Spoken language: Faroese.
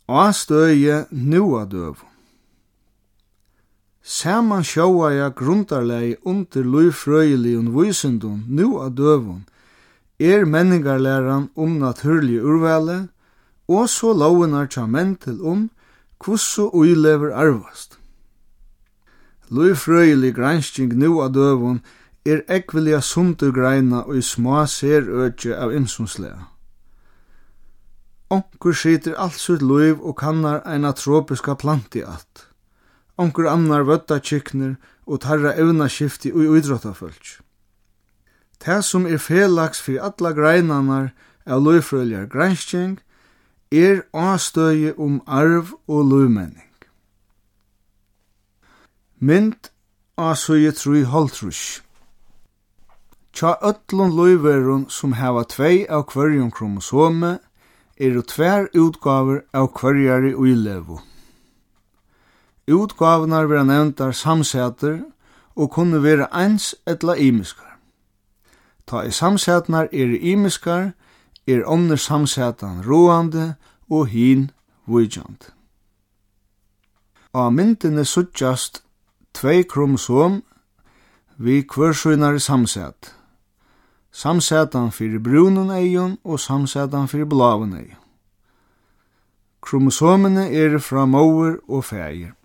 Ástøye nua døvum. Saman sjóaja grundarlegi under líffrøðiligum vísindum nú á døvum menningarlæran naturlig urvali og så lovenar tja menn til hvussu uilever arvast. Líffrøðilig gransking nú á døvum ekviliga sundurgreina og i smá serøkje av ymsumslega. Onkur situr alt sitt lív og kannar eina tropiska planti att. Onkur annar vøddakyknir og tarra evnaskifti og idrottafölk. Det som felags fyrir alla greinanar av líffrøðiligar gransking ástøyi arv og lívmenning. Mynd á síðu 3 Tja öllum lífverum som hava 2 av hverjum kromosomi 2 utgávur av hverjari uilevu. Utgávunar vera nevndar samsetur og kunne vera eins ella imiskar. Ta samsetnar imiskar onnur samsetan roande og hin víkjandi. Á myndini suggast 2 kromosom vi hvørsynari samset. Samsetan fyrir brúnun eigun og samsetan fyrir bláun eigun. Kromosomene frá móður og fægir.